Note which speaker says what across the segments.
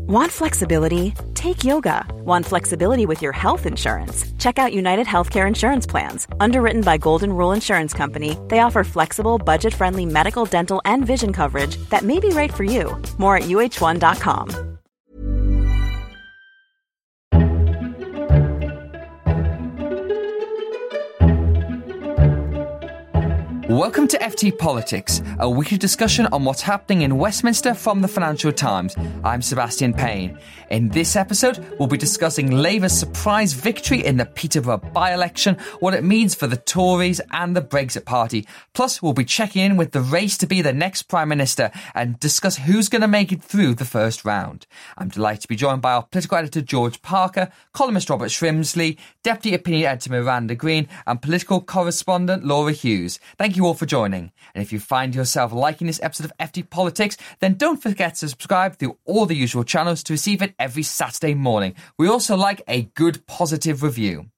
Speaker 1: Want flexibility? Take yoga. Want flexibility with your health insurance? Check out United Healthcare Insurance Plans. Underwritten by Golden Rule Insurance Company, they offer flexible, budget-friendly medical, dental, and vision coverage that may be right for you. More at uh1.com.
Speaker 2: Welcome to FT Politics, a weekly discussion on what's happening in Westminster from the Financial Times. I'm Sebastian Payne. In this episode, we'll be discussing Labour's surprise victory in the Peterborough by-election, what it means for the Tories and the Brexit Party. Plus, we'll be checking in with the race to be the next Prime Minister and discuss who's going to make it through the first round. I'm delighted to be joined by our political editor George Parker, columnist Robert Shrimsley, deputy opinion editor Miranda Green, and political correspondent Laura Hughes. Thank you all for joining. And if you find yourself liking this episode of FT Politics, then don't forget to subscribe through all the usual channels to receive it every Saturday morning. We also like a good positive review.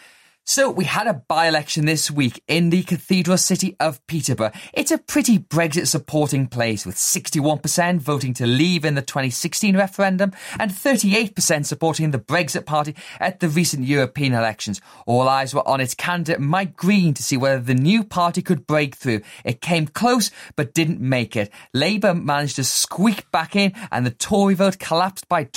Speaker 2: So we had a by-election this week in the cathedral city of Peterborough. It's a pretty Brexit-supporting place, with 61% voting to leave in the 2016 referendum and 38% supporting the Brexit Party at the recent European elections. All eyes were on its candidate Mike Green to see whether the new party could break through. It came close but didn't make it. Labour managed to squeak back in and the Tory vote collapsed by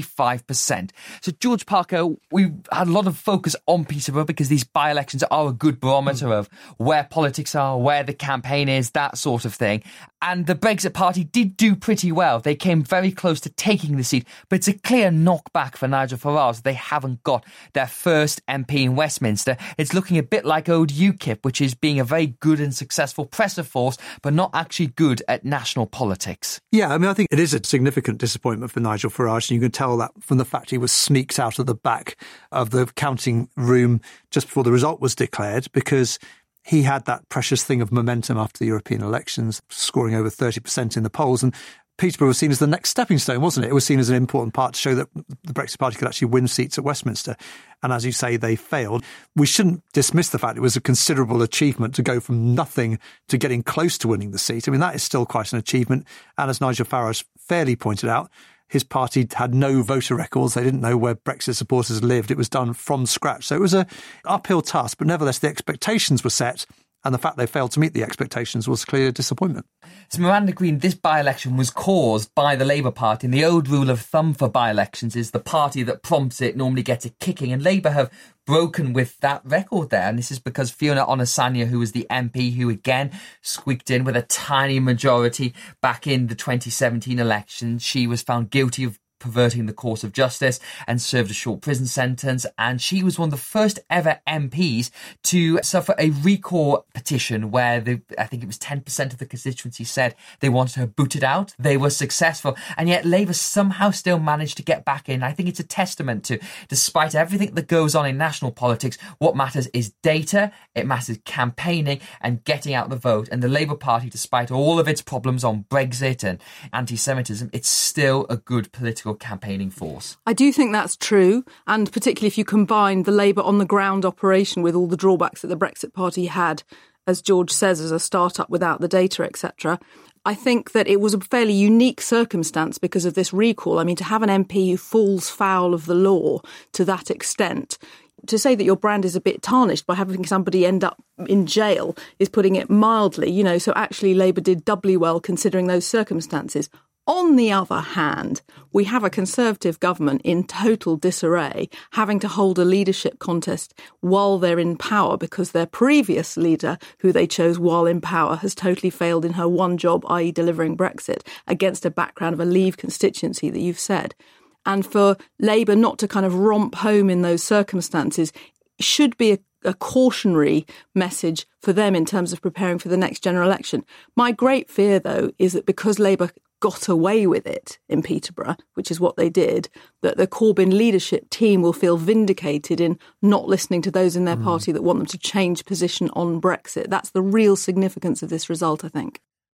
Speaker 2: 25%. So George Parker, we had a lot of focus on Peterborough because these by-elections are a good barometer of where politics are, where the campaign is, that sort of thing. And the Brexit Party did do pretty well. They came very close to taking the seat, but it's a clear knockback for Nigel Farage. They haven't got their first MP in Westminster. It's looking a bit like old UKIP, which is being a very good and successful presser force, but not actually good at national politics.
Speaker 3: Yeah, I mean, I think it is a significant disappointment for Nigel Farage, and you can tell that from the fact he was sneaked out of the back of the counting room just before the result was declared, because he had that precious thing of momentum after the European elections, scoring over 30% in the polls. And Peterborough was seen as the next stepping stone, wasn't it? It was seen as an important part to show that the Brexit Party could actually win seats at Westminster. And as you say, they failed. We shouldn't dismiss the fact it was a considerable achievement to go from nothing to getting close to winning the seat. I mean, that is still quite an achievement. And as Nigel Farage fairly pointed out, his party had no voter records. They didn't know where Brexit supporters lived. It was done from scratch. So it was an uphill task, but nevertheless, the expectations were set. And the fact they failed to meet the expectations was clearly a disappointment.
Speaker 2: So Miranda Green, this by-election was caused by the Labour Party. And the old rule of thumb for by-elections is the party that prompts it normally gets a kicking. And Labour have broken with that record there. And this is because Fiona Onasanya, who was the MP who again squeaked in with a tiny majority back in the 2017 election, she was found guilty of perverting the course of justice and served a short prison sentence. And she was one of the first ever MPs to suffer a recall petition where I think it was 10% of the constituency said they wanted her booted out. They were successful. And yet Labour somehow still managed to get back in. I think it's a testament to, despite everything that goes on in national politics, what matters is data, it matters campaigning and getting out the vote. And the Labour Party, despite all of its problems on Brexit and anti-Semitism, it's still a good political campaigning force.
Speaker 4: I do think that's true, and particularly if you combine the Labour on-the-ground operation with all the drawbacks that the Brexit Party had, as George says, as a start-up without the data, etc. I think that it was a fairly unique circumstance because of this recall. I mean, to have an MP who falls foul of the law to that extent, to say that your brand is a bit tarnished by having somebody end up in jail is putting it mildly, so actually Labour did doubly well considering those circumstances. On the other hand, we have a Conservative government in total disarray, having to hold a leadership contest while they're in power because their previous leader, who they chose while in power, has totally failed in her one job, i.e. delivering Brexit, against a background of a Leave constituency that you've said. And for Labour not to kind of romp home in those circumstances should be a cautionary message for them in terms of preparing for the next general election. My great fear, though, is that because Labour got away with it in Peterborough, which is what they did, that the Corbyn leadership team will feel vindicated in not listening to those in their party that want them to change position on Brexit. That's the real significance of this result, I think.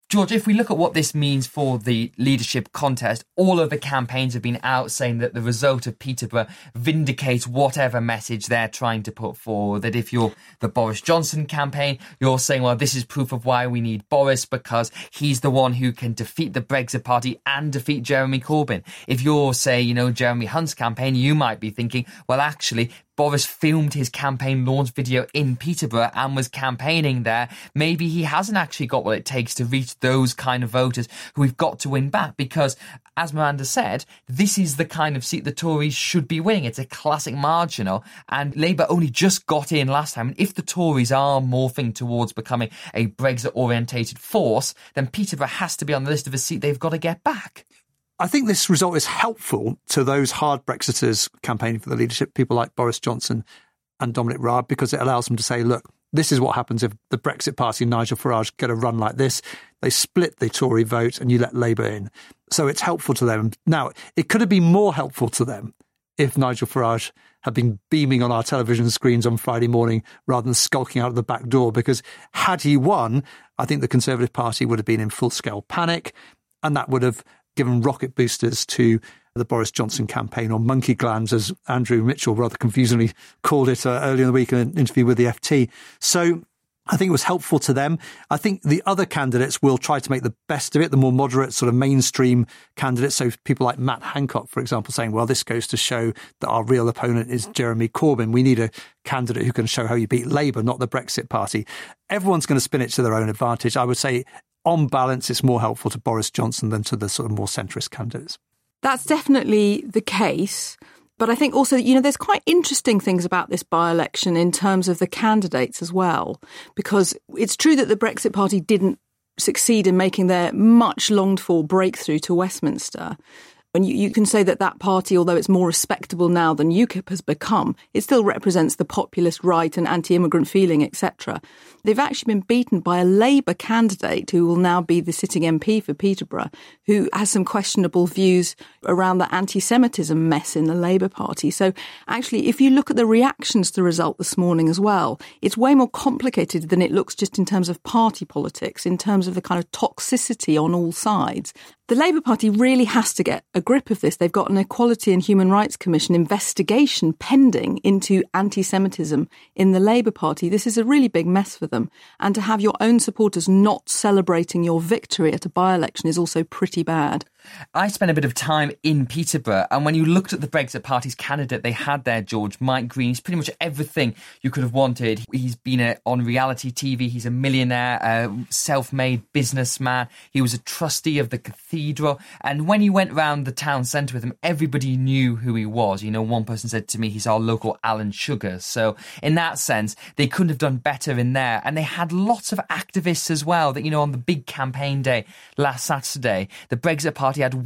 Speaker 2: George, if we look at what this means for the leadership contest, all of the campaigns have been out saying that the result of Peterborough vindicates whatever message they're trying to put forward. That if you're the Boris Johnson campaign, you're saying, well, this is proof of why we need Boris because he's the one who can defeat the Brexit Party and defeat Jeremy Corbyn. If you're, say, Jeremy Hunt's campaign, you might be thinking, well, actually, Boris filmed his campaign launch video in Peterborough and was campaigning there. Maybe he hasn't actually got what it takes to reach those kind of voters who we've got to win back because, as Miranda said, this is the kind of seat the Tories should be winning. It's a classic marginal and Labour only just got in last time. And if the Tories are morphing towards becoming a Brexit-orientated force, then Peterborough has to be on the list of a seat they've got to get back.
Speaker 3: I think this result is helpful to those hard Brexiters campaigning for the leadership, people like Boris Johnson and Dominic Raab, because it allows them to say, look, this is what happens if the Brexit Party and Nigel Farage get a run like this. They split the Tory vote and you let Labour in. So it's helpful to them. Now, it could have been more helpful to them if Nigel Farage had been beaming on our television screens on Friday morning rather than skulking out of the back door, because had he won, I think the Conservative Party would have been in full-scale panic, and that would have given rocket boosters to the Boris Johnson campaign, or monkey glands, as Andrew Mitchell rather confusingly called it earlier in the week in an interview with the FT. So I think it was helpful to them. I think the other candidates will try to make the best of it, the more moderate sort of mainstream candidates. So people like Matt Hancock, for example, saying, well, this goes to show that our real opponent is Jeremy Corbyn. We need a candidate who can show how you beat Labour, not the Brexit Party. Everyone's going to spin it to their own advantage. I would say, on balance, it's more helpful to Boris Johnson than to the sort of more centrist candidates.
Speaker 4: That's definitely the case. But I think also, there's quite interesting things about this by-election in terms of the candidates as well, because it's true that the Brexit Party didn't succeed in making their much longed-for breakthrough to Westminster. And you can say that party, although it's more respectable now than UKIP has become, it still represents the populist right and anti-immigrant feeling, etc. They've actually been beaten by a Labour candidate who will now be the sitting MP for Peterborough, who has some questionable views around the anti-Semitism mess in the Labour Party. So actually, if you look at the reactions to the result this morning as well, it's way more complicated than it looks just in terms of party politics, in terms of the kind of toxicity on all sides. The Labour Party really has to get a grip of this. They've got an Equality and Human Rights Commission investigation pending into anti-Semitism in the Labour Party. This is a really big mess for them. And to have your own supporters not celebrating your victory at a by-election is also pretty bad.
Speaker 2: I spent a bit of time in Peterborough, and when you looked at the Brexit Party's candidate they had there, George, Mike Green, he's pretty much everything you could have wanted. He's been on reality TV, he's a millionaire, a self-made businessman, he was a trustee of the cathedral, and when he went round the town centre with him, everybody knew who he was. One person said to me, he's our local Alan Sugar. So in that sense, they couldn't have done better in there. And they had lots of activists as well, that, on the big campaign day last Saturday, the Brexit Party had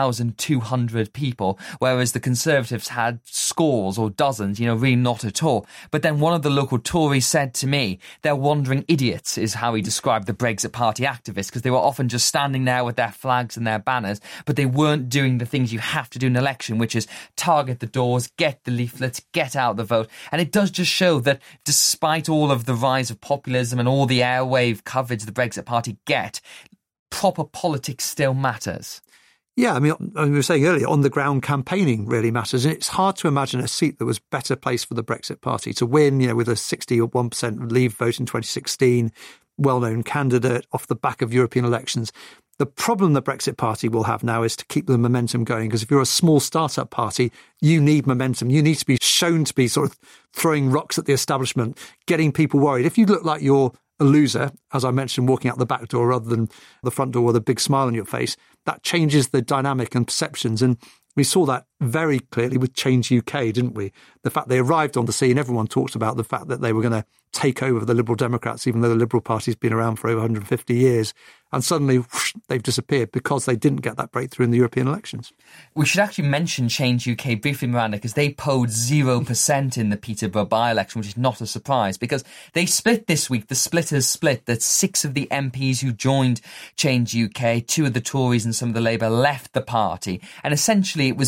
Speaker 2: 1,200 people, whereas the Conservatives had scores or dozens, really not at all. But then one of the local Tories said to me, they're wandering idiots, is how he described the Brexit Party activists, because they were often just standing there with their flags and their banners, but they weren't doing the things you have to do in an election, which is target the doors, get the leaflets, get out the vote. And it does just show that despite all of the rise of populism and all the airwave coverage the Brexit Party get, proper politics still matters.
Speaker 3: Yeah, we were saying earlier, on-the-ground campaigning really matters. And it's hard to imagine a seat that was better placed for the Brexit Party to win, with a 61% Leave vote in 2016, well-known candidate off the back of European elections. The problem the Brexit Party will have now is to keep the momentum going, because if you're a small startup party, you need momentum. You need to be shown to be sort of throwing rocks at the establishment, getting people worried. If you look like you're a loser, as I mentioned, walking out the back door rather than the front door with a big smile on your face, that changes the dynamic and perceptions. And we saw that very clearly with Change UK, didn't we? The fact they arrived on the scene, everyone talked about the fact that they were going to take over the Liberal Democrats, even though the Liberal Party's been around for over 150 years. And suddenly, whoosh, they've disappeared because they didn't get that breakthrough in the European elections.
Speaker 2: We should actually mention Change UK briefly, Miranda, because they polled 0% in the Peterborough by-election, which is not a surprise, because they split this week. The splitters split that 6 of the MPs who joined Change UK, 2 of the Tories and some of the Labour, left the party. And essentially it was because they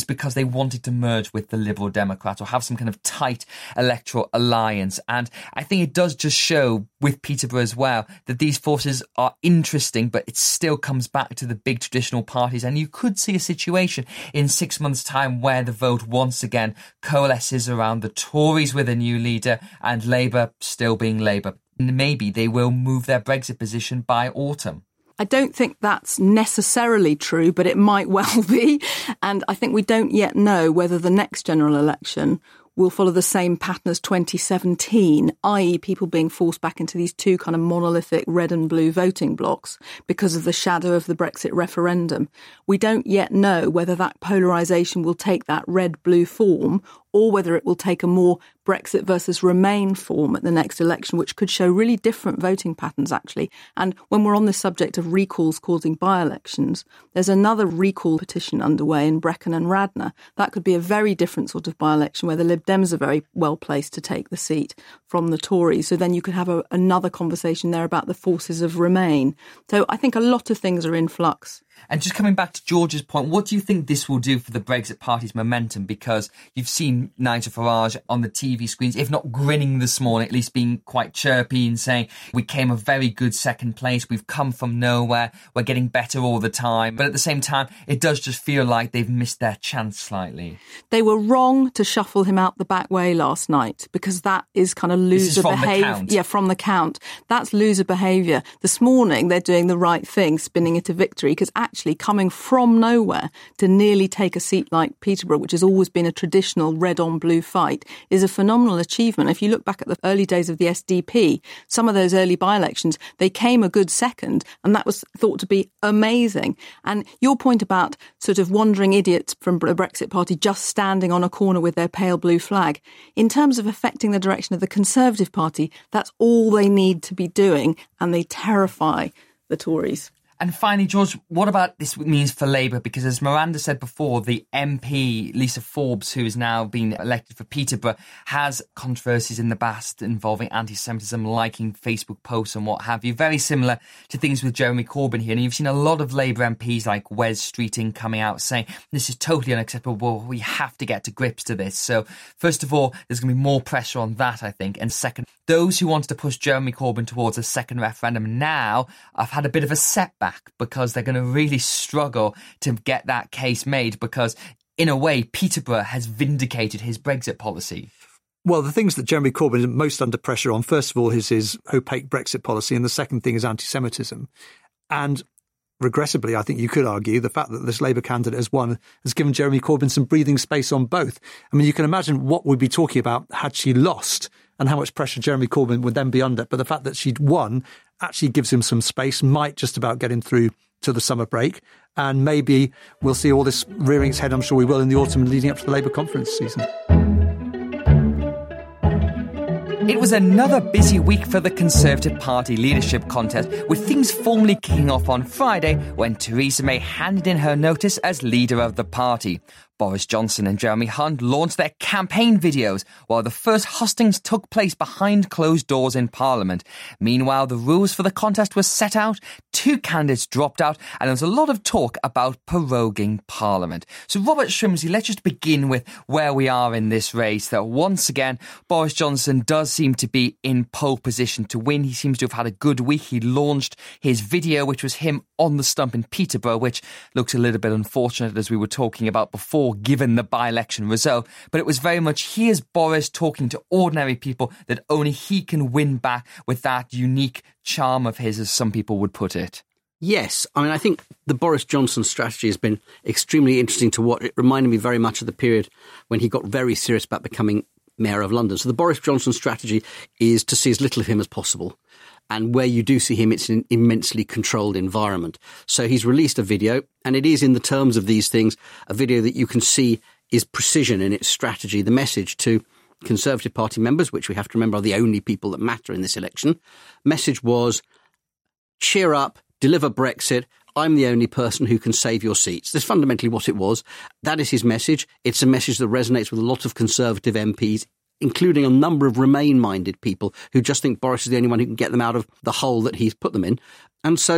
Speaker 2: they wanted to merge with the Liberal Democrats or have some kind of tight electoral alliance. And I think it does just show with Peterborough as well that these forces are interesting, but it still comes back to the big traditional parties. And you could see a situation in 6 months' time where the vote once again coalesces around the Tories with a new leader and Labour still being Labour. Maybe they will move their Brexit position by autumn.
Speaker 4: I don't think that's necessarily true, but it might well be. And I think we don't yet know whether the next general election will follow the same pattern as 2017, i.e. people being forced back into these two kind of monolithic red and blue voting blocks because of the shadow of the Brexit referendum. We don't yet know whether that polarisation will take that red-blue form or whether it will take a more Brexit versus Remain form at the next election, which could show really different voting patterns, actually. And when we're on this subject of recalls causing by-elections, there's another recall petition underway in Brecon and Radnor. That could be a very different sort of by-election where the Lib Dems are very well placed to take the seat from the Tories. So then you could have another conversation there about the forces of Remain. So I think a lot of things are in flux.
Speaker 2: And just coming back to George's point, what do you think this will do for the Brexit Party's momentum? Because you've seen Nigel Farage on the TV screens, if not grinning this morning, at least being quite chirpy and saying, we came a very good second place, we've come from nowhere, we're getting better all the time. But at the same time, it does just feel like they've missed their chance slightly.
Speaker 4: They were wrong to shuffle him out the back way last night because that is kind of loser behaviour. Yeah, from the count. That's loser behaviour. This morning, they're doing the right thing, spinning it to victory, because actually coming from nowhere to nearly take a seat like Peterborough, which has always been a traditional red-on-blue fight, is a phenomenal achievement. If you look back at the early days of the SDP, some of those early by-elections, they came a good second, and that was thought to be amazing. And your point about sort of wandering idiots from the Brexit Party just standing on a corner with their pale blue flag, in terms of affecting the direction of the Conservative Party, that's all they need to be doing, and they terrify the Tories.
Speaker 2: And finally, George, what about this means for Labour? Because as Miranda said before, the MP, Lisa Forbes, who is now being elected for Peterborough, has controversies in the past involving anti-Semitism, liking Facebook posts and what have you. Very similar to things with Jeremy Corbyn here. And you've seen a lot of Labour MPs like Wes Streeting coming out saying, this is totally unacceptable. We have to get to grips to this. So first of all, there's going to be more pressure on that, I think. And second, those who wanted to push Jeremy Corbyn towards a second referendum now have had a bit of a setback, because they're going to really struggle to get that case made because, in a way, Peterborough has vindicated his Brexit policy.
Speaker 3: Well, the things that Jeremy Corbyn is most under pressure on, first of all, is his opaque Brexit policy, and the second thing is anti-Semitism. And regressively, I think you could argue the fact that this Labour candidate has won has given Jeremy Corbyn some breathing space on both. I mean, you can imagine what we'd be talking about had she lost and how much pressure Jeremy Corbyn would then be under. But the fact that she'd won actually gives him some space, might just about get him through to the summer break. And maybe we'll see all this rearing its head, I'm sure we will, in the autumn leading up to the Labour conference season.
Speaker 2: It was another busy week for the Conservative Party leadership contest, with things formally kicking off on Friday when Theresa May handed in her notice as leader of the party. Boris Johnson and Jeremy Hunt launched their campaign videos, while the first hustings took place behind closed doors in Parliament. Meanwhile, the rules for the contest were set out, 2 candidates dropped out, and there was a lot of talk about proroguing Parliament. So, Robert Shrimsley, let's just begin with where we are in this race. That once again, Boris Johnson does seem to be in pole position to win. He seems to have had a good week. He launched his video, which was him on the stump in Peterborough, which looks a little bit unfortunate, as we were talking about before, given the by-election result. But it was very much, here's Boris talking to ordinary people that only he can win back with that unique charm of his, as some people would put it.
Speaker 5: Yes. I mean, I think the Boris Johnson strategy has been extremely interesting to watch. It reminded me very much of the period when he got very serious about becoming Mayor of London. So the Boris Johnson strategy is to see as little of him as possible. And where you do see him, it's an immensely controlled environment. So he's released a video, and it is, in the terms of these things, a video that you can see is precision in its strategy. The message to Conservative Party members, which we have to remember are the only people that matter in this election, message was, cheer up, deliver Brexit, I'm the only person who can save your seats. That's fundamentally what it was. That is his message. It's a message that resonates with a lot of Conservative MPs, including a number of Remain-minded people who just think Boris is the only one who can get them out of the hole that he's put them in. And so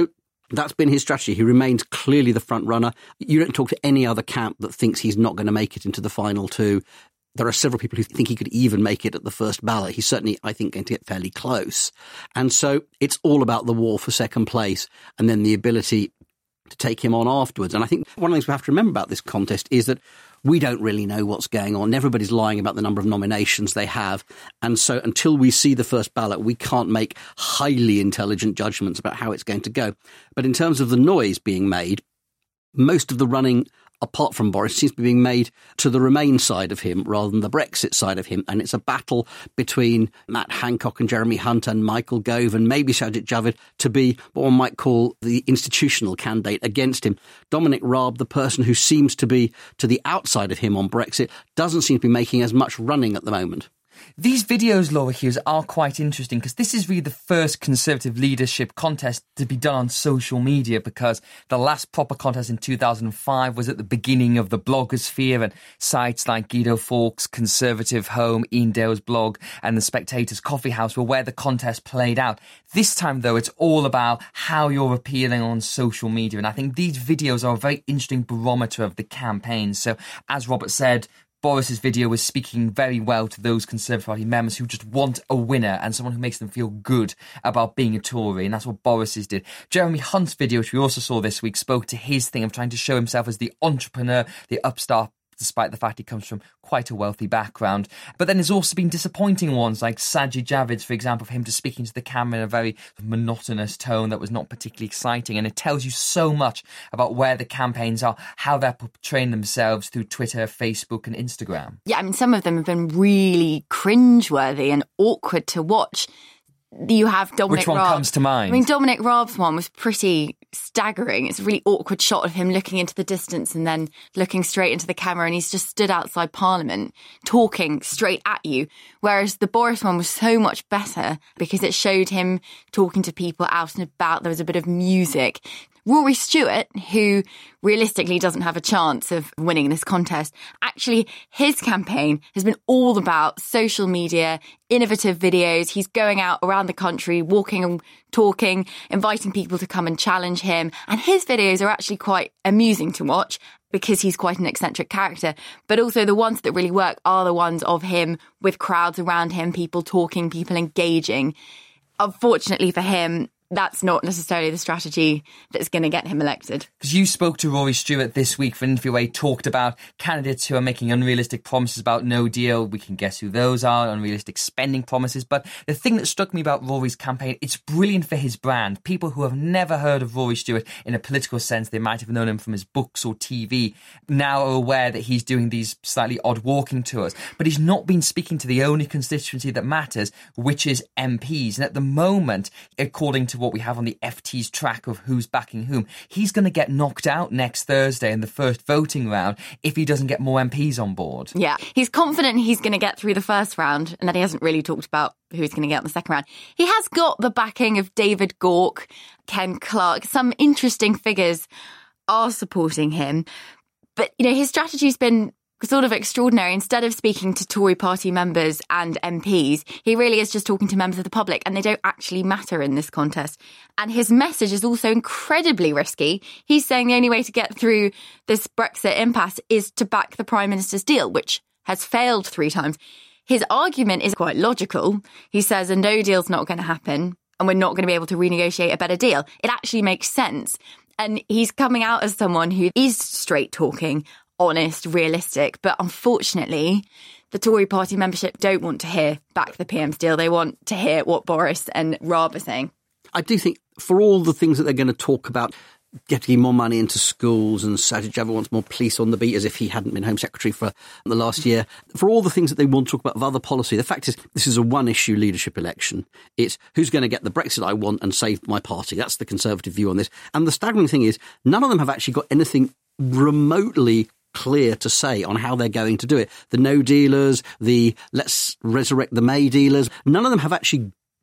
Speaker 5: That's been his strategy. He remains clearly the front runner. You don't talk to any other camp that thinks he's not going to make it into the final two. There are several people who think he could even make it at the first ballot. He's certainly, I think, going to get fairly close. And so it's all about the war for second place and then the ability to take him on afterwards. And I think one of the things we have to remember about this contest is that we don't really know what's going on. Everybody's lying about the number of nominations they have. And so until we see the first ballot, we can't make highly intelligent judgments about how it's going to go. But in terms of the noise being made, most of the running, apart from Boris, seems to be being made to the Remain side of him rather than the Brexit side of him. And it's a battle between Matt Hancock and Jeremy Hunt and Michael Gove and maybe Sajid Javid to be what one might call the institutional candidate against him. Dominic Raab, the person who seems to be to the outside of him on Brexit, doesn't seem to be making as much running at the moment.
Speaker 2: These videos, Laura Hughes, are quite interesting because this is really the first Conservative leadership contest to be done on social media, because the last proper contest in 2005 was at the beginning of the blogosphere, and sites like Guido Fawkes' Conservative Home, Ian Dale's blog and the Spectator's Coffee House were where the contest played out. This time, though, it's all about how you're appealing on social media, and I think these videos are a very interesting barometer of the campaign. So, as Robert said, Boris's video was speaking very well to those Conservative Party members who just want a winner and someone who makes them feel good about being a Tory, and that's what Boris's did. Jeremy Hunt's video, which we also saw this week, spoke to his thing of trying to show himself as the entrepreneur, the upstart, despite the fact he comes from quite a wealthy background. But then there's also been disappointing ones, like Sajid Javid's, for example, of him just speaking to the camera in a very monotonous tone that was not particularly exciting. And it tells you so much about where the campaigns are, how they're portraying themselves through Twitter, Facebook and Instagram.
Speaker 6: Yeah, I mean, some of them have been really cringeworthy and awkward to watch. You have Dominic
Speaker 2: Which one
Speaker 6: Raab.
Speaker 2: comes to mind?
Speaker 6: I mean, Dominic Raab's one was pretty staggering. It's a really awkward shot of him looking into the distance and then looking straight into the camera, and he's just stood outside Parliament talking straight at you. Whereas the Boris one was so much better because it showed him talking to people out and about. There was a bit of music. Rory Stewart, who realistically doesn't have a chance of winning this contest, actually his campaign has been all about social media, innovative videos. He's going out around the country, walking and talking, inviting people to come and challenge him. And his videos are actually quite amusing to watch because he's quite an eccentric character. But also the ones that really work are the ones of him with crowds around him, people talking, people engaging. Unfortunately for him, that's not necessarily the strategy that's going to get him elected.
Speaker 2: Because you spoke to Rory Stewart this week for an interview where he talked about candidates who are making unrealistic promises about no deal. We can guess who those are, unrealistic spending promises. But the thing that struck me about Rory's campaign, it's brilliant for his brand. People who have never heard of Rory Stewart in a political sense, they might have known him from his books or TV, now are aware that he's doing these slightly odd walking tours. But he's not been speaking to the only constituency that matters, which is MPs. And at the moment, according to what we have on the FT's track of who's backing whom, he's going to get knocked out next Thursday in the first voting round if he doesn't get more MPs on board.
Speaker 6: Yeah, he's confident he's going to get through the first round, and that he hasn't really talked about who he's going to get in the second round. He has got the backing of David Gauke, Ken Clarke. Some interesting figures are supporting him. But, you know, his strategy's been sort of extraordinary. Instead of speaking to Tory party members and MPs, he really is just talking to members of the public, and they don't actually matter in this contest. And his message is also incredibly risky. He's saying the only way to get through this Brexit impasse is to back the Prime Minister's deal, which has failed 3 times. His argument is quite logical. He says a no deal's not going to happen and we're not going to be able to renegotiate a better deal. It actually makes sense. And he's coming out as someone who is straight talking, honest, realistic. But unfortunately, the Tory party membership don't want to hear back the PM's deal. They want to hear what Boris and Raab are saying.
Speaker 5: I do think for all the things that they're going to talk about, getting more money into schools, and Sajid Javid wants more police on the beat as if he hadn't been Home Secretary for the last year. For all the things that they want to talk about of other policy, the fact is this is a one-issue leadership election. It's who's going to get the Brexit I want and save my party. That's the Conservative view on this. And the staggering thing is none of them have actually got anything remotely clear to say on how they're going to do it. The no dealers, the let's resurrect the May dealers, none of them have actually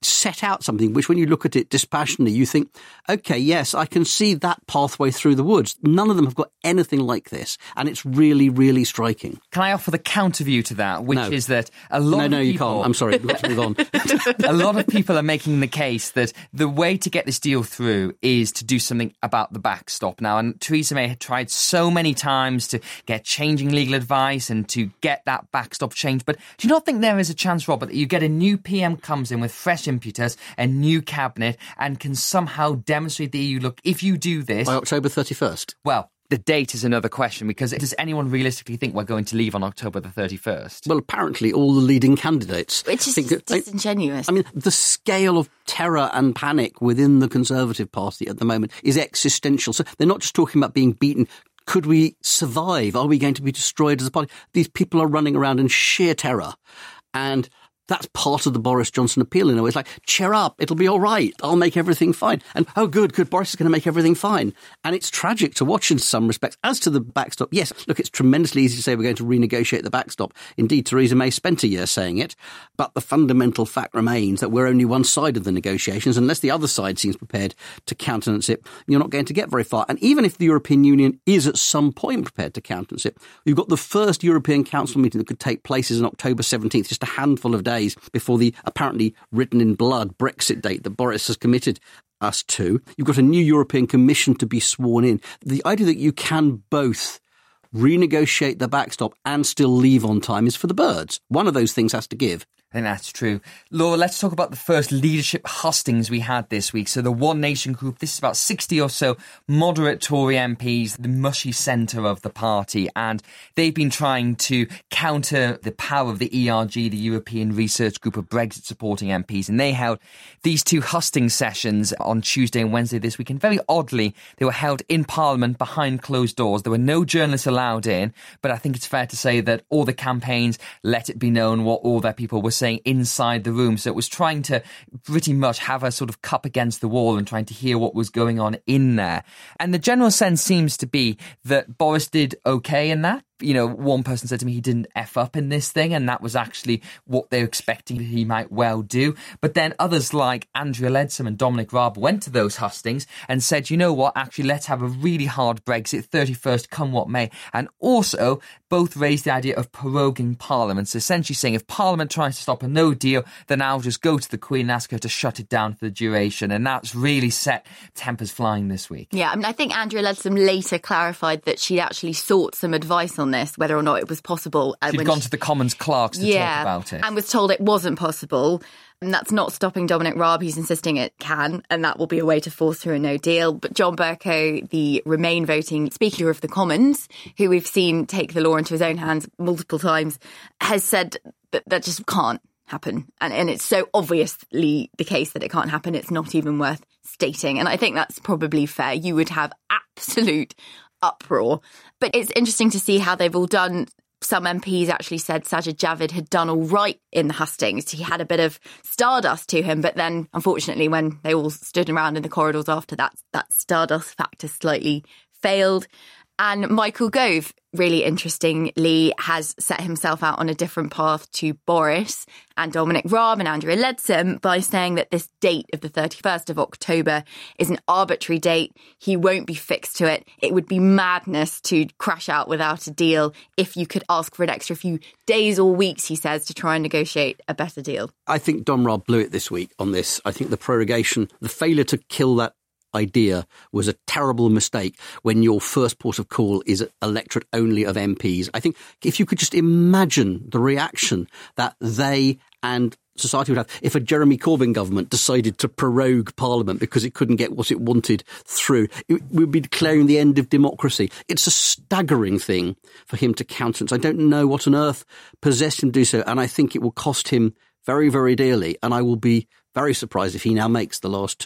Speaker 5: set out something which, when you look at it dispassionately, you think, OK, yes, I can see that pathway through the woods. None of them have got anything like this. And it's really, really striking.
Speaker 2: Can I offer the counter view to that, which is that a lot of people...
Speaker 5: No, you can't. I'm sorry. We've got to move on.
Speaker 2: A lot of people are making the case that the way to get this deal through is to do something about the backstop now. And Theresa May had tried so many times to get changing legal advice and to get that backstop changed. But do you not think there is a chance, Robert, that you get a new PM comes in with fresh impetus, a new cabinet, and can somehow demonstrate the EU, look, if you do this...
Speaker 5: By October 31st?
Speaker 2: Well, the date is another question, because does anyone realistically think we're going to leave on October the 31st?
Speaker 5: Well, apparently all the leading candidates...
Speaker 6: Which is disingenuous.
Speaker 5: I mean, the scale of terror and panic within the Conservative Party at the moment is existential. So they're not just talking about being beaten. Could we survive? Are we going to be destroyed as a party? These people are running around in sheer terror. And that's part of the Boris Johnson appeal in a way. It's like, cheer up, it'll be all right, I'll make everything fine. And, oh, good, Boris is going to make everything fine. And it's tragic to watch in some respects. As to the backstop, yes, look, it's tremendously easy to say we're going to renegotiate the backstop. Indeed, Theresa May spent a year saying it. But the fundamental fact remains that we're only one side of the negotiations. Unless the other side seems prepared to countenance it, you're not going to get very far. And even if the European Union is at some point prepared to countenance it, you've got the first European Council meeting that could take place is on October 17th, just a handful of days before the apparently written in blood Brexit date that Boris has committed us to. You've got a new European Commission to be sworn in. The idea that you can both renegotiate the backstop and still leave on time is for the birds. One of those things has to give.
Speaker 2: I think that's true. Laura, let's talk about the first leadership hustings we had this week. So the One Nation group, this is about 60 or so moderate Tory MPs, the mushy centre of the party, and they've been trying to counter the power of the ERG, the European Research Group of Brexit-supporting MPs, and they held these two husting sessions on Tuesday and Wednesday this week, and very oddly, they were held in Parliament behind closed doors. There were no journalists allowed in, but I think it's fair to say that all the campaigns let it be known what all their people were saying inside the room. So it was trying to pretty much have a sort of cup against the wall and trying to hear what was going on in there. And the general sense seems to be that Boris did okay in that. You know, one person said to me he didn't F up in this thing, and that was actually what they were expecting he might well do. But then others like Andrea Leadsom and Dominic Raab went to those hustings and said, you know what, actually, let's have a really hard Brexit, 31st, come what may. And also, both raised the idea of proroguing Parliament, so essentially saying if Parliament tries to stop a no deal, then I'll just go to the Queen and ask her to shut it down for the duration. And that's really set tempers flying this week.
Speaker 6: Yeah, I mean, I think Andrea Leadsom later clarified that she'd actually sought some advice on this, whether or not it was possible.
Speaker 2: She'd gone to the Commons clerks to talk about it.
Speaker 6: And was told it wasn't possible. And that's not stopping Dominic Raab. He's insisting it can, and that will be a way to force through a no deal. But John Bercow, the Remain voting Speaker of the Commons, who we've seen take the law into his own hands multiple times, has said that that just can't happen. And it's so obviously the case that it can't happen, it's not even worth stating. And I think that's probably fair. You would have absolute uproar. But it's interesting to see how they've all done. Some MPs actually said Sajid Javid had done all right in the hustings. He had a bit of stardust to him, but then, unfortunately, when they all stood around in the corridors after that stardust factor slightly failed. And Michael Gove, really interestingly, has set himself out on a different path to Boris and Dominic Raab and Andrea Leadsom by saying that this date of the 31st of October is an arbitrary date. He won't be fixed to it. It would be madness to crash out without a deal if you could ask for an extra few days or weeks, he says, to try and negotiate a better deal.
Speaker 5: I think Dom Raab blew it this week on this. I think the prorogation, the failure to kill that idea was a terrible mistake when your first port of call is an electorate only of MPs. I think if you could just imagine the reaction that they and society would have if a Jeremy Corbyn government decided to prorogue Parliament because it couldn't get what it wanted through. It would be declaring the end of democracy. It's a staggering thing for him to countenance. I don't know what on earth possessed him to do so, and I think it will cost him very, very dearly, and I will be very surprised if he now makes the last two.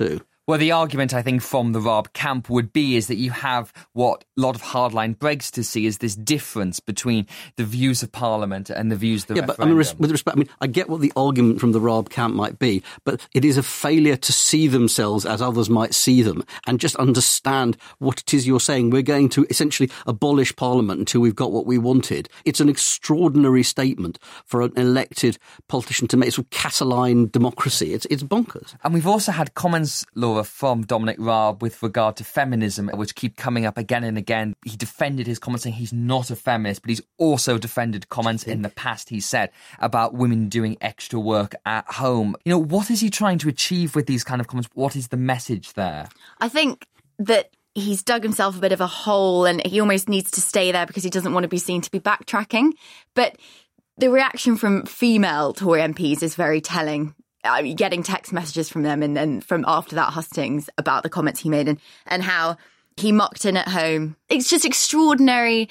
Speaker 2: Well, the argument, I think, from the Raab camp would be is that you have what a lot of hardline Brexiters see as this difference between the views of Parliament and the views of the referendum.
Speaker 5: But with respect, I get what the argument from the Raab camp might be, but it is a failure to see themselves as others might see them and just understand what it is you're saying. We're going to essentially abolish Parliament until we've got what we wanted. It's an extraordinary statement for an elected politician to make. It's Catalan democracy. It's bonkers.
Speaker 2: And we've also had comments, Laura, from Dominic Raab with regard to feminism, which keep coming up again and again. He defended his comments saying he's not a feminist, but he's also defended comments in the past he said about women doing extra work at home. You know, what is he trying to achieve with these kind of comments? What is the message there?
Speaker 6: I think that he's dug himself a bit of a hole and he almost needs to stay there because he doesn't want to be seen to be backtracking. But the reaction from female Tory MPs is very telling. Getting text messages from them and then from after that hustings about the comments he made and how he mucked in at home. It's just extraordinary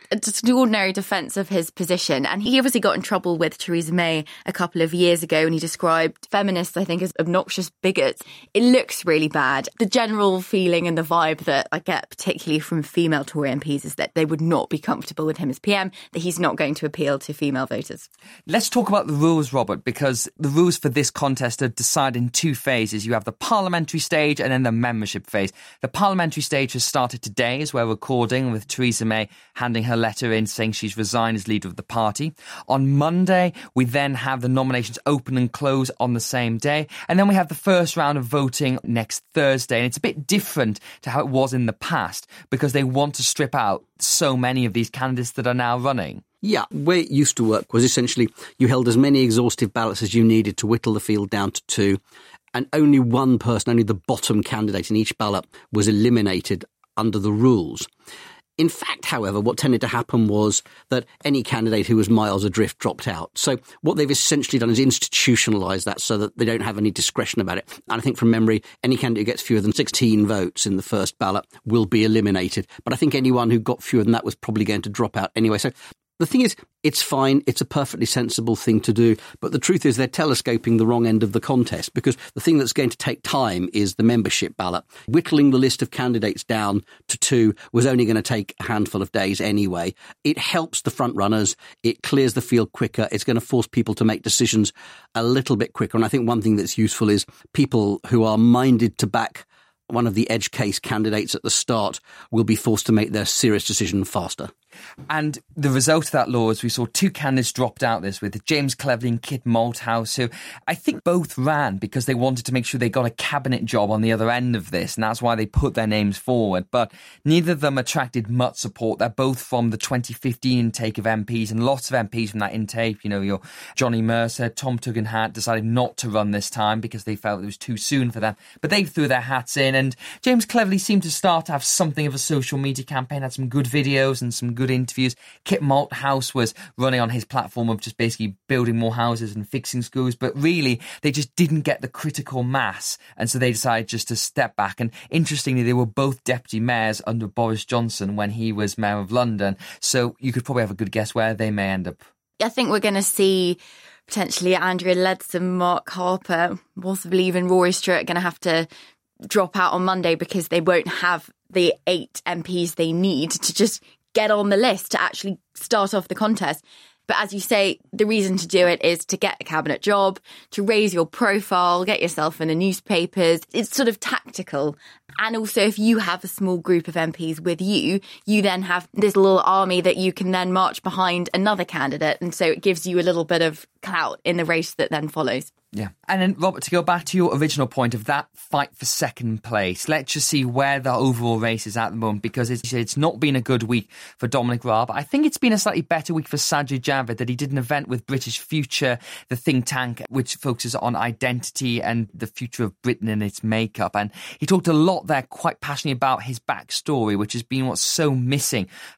Speaker 6: defence of his position. And he obviously got in trouble with Theresa May a couple of years ago and he described feminists, I think, as obnoxious bigots. It looks really bad. The general feeling and the vibe that I get, particularly from female Tory MPs, is that they would not be comfortable with him as PM, that he's not going to appeal to female voters.
Speaker 2: Let's talk about the rules, Robert, because the rules for this contest are decided in two phases. You have the parliamentary stage and then the membership phase. The parliamentary stage has started today as we're recording, with Theresa May handing her letter in saying she's resigned as leader of the party. On Monday, we then have the nominations open and close on the same day. And then we have the first round of voting next Thursday. And it's a bit different to how it was in the past because they want to strip out so many of these candidates that are now running.
Speaker 5: Yeah, the way it used to work was essentially you held as many exhaustive ballots as you needed to whittle the field down to 2. And only one person, only the bottom candidate in each ballot was eliminated under the rules. In fact, however, what tended to happen was that any candidate who was miles adrift dropped out. So what they've essentially done is institutionalise that so that they don't have any discretion about it. And I think from memory, any candidate who gets fewer than 16 votes in the first ballot will be eliminated. But I think anyone who got fewer than that was probably going to drop out anyway. So the thing is, it's fine. It's a perfectly sensible thing to do. But the truth is they're telescoping the wrong end of the contest because the thing that's going to take time is the membership ballot. Whittling the list of candidates down to 2 was only going to take a handful of days anyway. It helps the front runners. It clears the field quicker. It's going to force people to make decisions a little bit quicker. And I think one thing that's useful is people who are minded to back one of the edge case candidates at the start will be forced to make their serious decision faster.
Speaker 2: And the result of that, Law, is we saw 2 candidates dropped out this with James Cleverly and Kit Malthouse, who I think both ran because they wanted to make sure they got a cabinet job on the other end of this, and that's why they put their names forward. But neither of them attracted much support. They're both from the 2015 intake of MPs, and lots of MPs from that intake, you know, your Johnny Mercer, Tom Tugendhat decided not to run this time because they felt it was too soon for them. But they threw their hats in, and James Cleverly seemed to start to have something of a social media campaign, had some good videos and some good interviews. Kit Malthouse was running on his platform of just basically building more houses and fixing schools, but really they just didn't get the critical mass, and so they decided just to step back. And interestingly, they were both deputy mayors under Boris Johnson when he was mayor of London, so you could probably have a good guess where they may end up.
Speaker 6: I think we're going to see potentially Andrea Leadsom, Mark Harper, possibly even Rory Stewart going to have to drop out on Monday because they won't have the 8 MPs they need to just get on the list to actually start off the contest. But as you say, the reason to do it is to get a cabinet job, to raise your profile, get yourself in the newspapers. It's sort of tactical. And also, if you have a small group of MPs with you, you then have this little army that you can then march behind another candidate. And so it gives you a little bit of clout in the race that then follows.
Speaker 2: Yeah. And then, Robert, to go back to your original point of that fight for second place, let's just see where the overall race is at the moment, because it's not been a good week for Dominic Raab. I think it's been a slightly better week for Sajid Javid, that he did an event with British Future, the think tank, which focuses on identity and the future of Britain and its makeup. And he talked a lot there, quite passionately, about his backstory, which has been what's so missing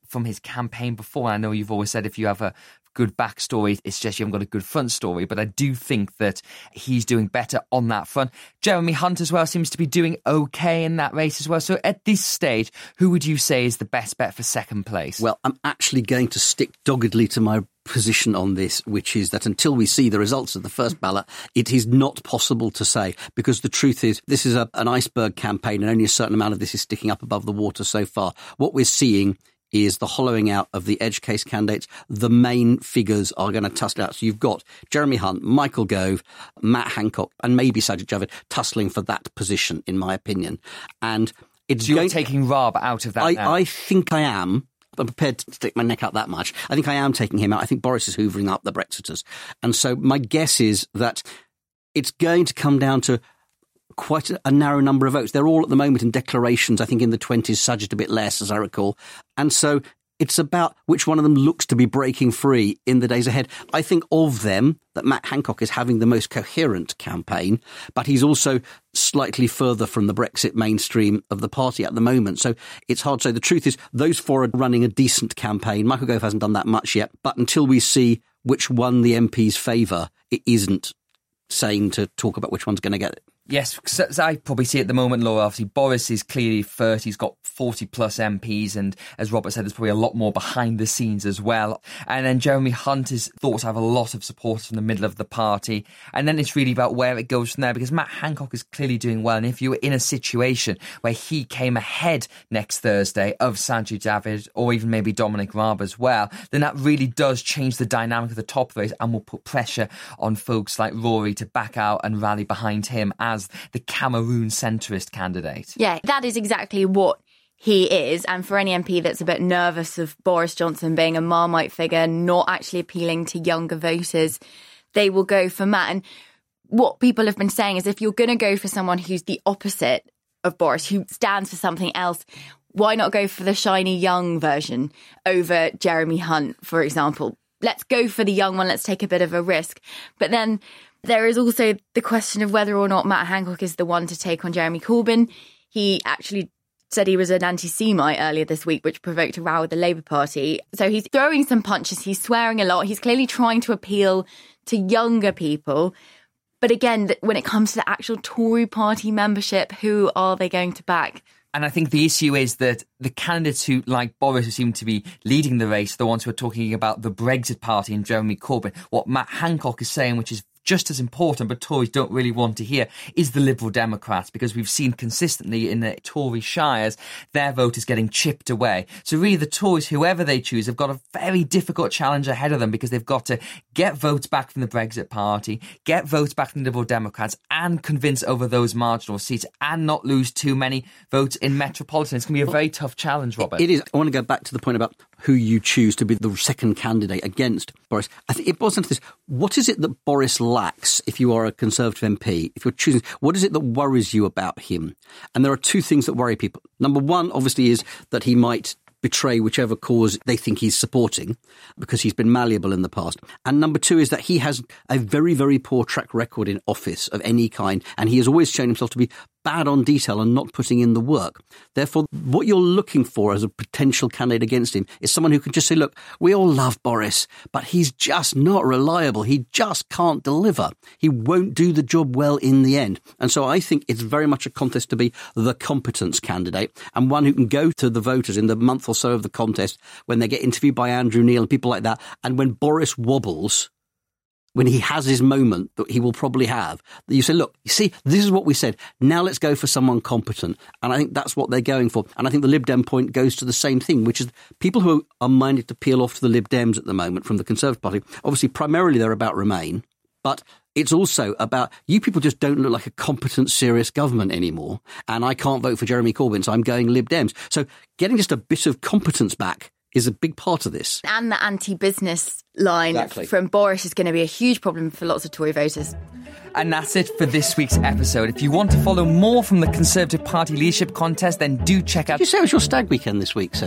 Speaker 2: from his campaign before. I know you've always said if you have a good backstory, it's just you haven't got a good front story, but I do think that he's doing better on that front. Jeremy Hunt as well seems to be doing okay in that race as well. So at this stage, who would you say is the best bet for second place?
Speaker 5: Well, I'm actually going to stick doggedly to my position on this, which is that until we see the results of the first ballot, it is not possible to say, because the truth is this is an iceberg campaign and only a certain amount of this is sticking up above the water so far. What we're seeing is the hollowing out of the edge case candidates. The main figures are going to tussle out. So you've got Jeremy Hunt, Michael Gove, Matt Hancock, and maybe Sajid Javid tussling for that position, in my opinion. And it's
Speaker 2: so you're taking Raab out of that now?
Speaker 5: I think I am. I'm prepared to stick my neck out that much. I think I am taking him out. I think Boris is hoovering up the Brexiters. And so my guess is that it's going to come down to quite a narrow number of votes. They're all at the moment in declarations, I think in the 20s, Sajid a bit less, as I recall. And so it's about which one of them looks to be breaking free in the days ahead. I think of them that Matt Hancock is having the most coherent campaign, but he's also slightly further from the Brexit mainstream of the party at the moment. So it's hard to say. The truth is those four are running a decent campaign. Michael Gove hasn't done that much yet, but until we see which one the MPs favour, it isn't sane to talk about which one's going to get it.
Speaker 2: Yes, as I probably see at the moment, Laura, obviously Boris is clearly first. He's got 40 plus MPs, and as Robert said, there's probably a lot more behind the scenes as well. And then Jeremy Hunt is thought to have a lot of supporters from the middle of the party. And then it's really about where it goes from there, because Matt Hancock is clearly doing well. And if you were in a situation where he came ahead next Thursday of Sajid Javid, or even maybe Dominic Raab as well, then that really does change the dynamic of the top of the race and will put pressure on folks like Rory to back out and rally behind him as the Cameroon centrist candidate.
Speaker 6: Yeah, that is exactly what he is. And for any MP that's a bit nervous of Boris Johnson being a Marmite figure, not actually appealing to younger voters, they will go for Matt. And what people have been saying is if you're going to go for someone who's the opposite of Boris, who stands for something else, why not go for the shiny young version over Jeremy Hunt, for example? Let's go for the young one. Let's take a bit of a risk. But then there is also the question of whether or not Matt Hancock is the one to take on Jeremy Corbyn. He actually said he was an anti-Semite earlier this week, which provoked a row with the Labour Party. So he's throwing some punches. He's swearing a lot. He's clearly trying to appeal to younger people. But again, when it comes to the actual Tory party membership, who are they going to back?
Speaker 2: And I think the issue is that the candidates who, like Boris, who seem to be leading the race, the ones who are talking about the Brexit Party and Jeremy Corbyn, what Matt Hancock is saying, which is just as important, but Tories don't really want to hear, is the Liberal Democrats, because we've seen consistently in the Tory shires, their vote is getting chipped away. So really the Tories, whoever they choose, have got a very difficult challenge ahead of them, because they've got to get votes back from the Brexit Party, get votes back from the Liberal Democrats, and convince over those marginal seats, and not lose too many votes in Metropolitan. It's going to be a very tough challenge, Robert.
Speaker 5: It is. I want to go back to the point about who you choose to be the second candidate against Boris. I think it boils down to this. What is it that Boris lacks if you are a Conservative MP? If you're choosing, what is it that worries you about him? And there are two things that worry people. Number one, obviously, is that he might betray whichever cause they think he's supporting, because he's been malleable in the past. And number two is that he has a very, very poor track record in office of any kind, and he has always shown himself to be bad on detail and not putting in the work. Therefore, what you're looking for as a potential candidate against him is someone who can just say, look, we all love Boris, but he's just not reliable. He just can't deliver. He won't do the job well in the end. And so I think it's very much a contest to be the competence candidate, and one who can go to the voters in the month or so of the contest when they get interviewed by Andrew Neil and people like that, and when Boris wobbles, when he has his moment that he will probably have, you say, look, you see, this is what we said. Now let's go for someone competent. And I think that's what they're going for. And I think the Lib Dem point goes to the same thing, which is people who are minded to peel off to the Lib Dems at the moment from the Conservative Party. Obviously, primarily they're about Remain, but it's also about you people just don't look like a competent, serious government anymore. And I can't vote for Jeremy Corbyn, so I'm going Lib Dems. So getting just a bit of competence back is a big part of this.
Speaker 6: And the anti-business line from Boris is going to be a huge problem for lots of Tory voters.
Speaker 2: And that's it for this week's episode. If you want to follow more from the Conservative Party leadership contest, then do check out...
Speaker 5: Did you say it was your stag weekend this week, sir?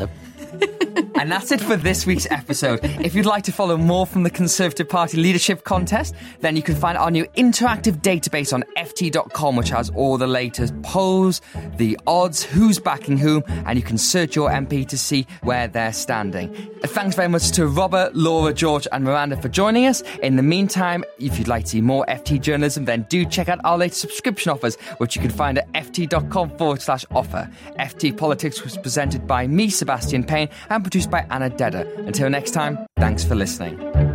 Speaker 2: And that's it for this week's episode. If you'd like to follow more from the Conservative Party leadership contest, then you can find our new interactive database on ft.com, which has all the latest polls, the odds, who's backing whom, and you can search your MP to see where they're standing. Thanks very much to Robert, Laura, George and Miranda for joining us. In the meantime, if you'd like to see more FT journalism, then do check out our latest subscription offers, which you can find at ft.com/offer. FT Politics was presented by me, Sebastian Payne, and produced by Anna Dedder. Until next time, thanks for listening.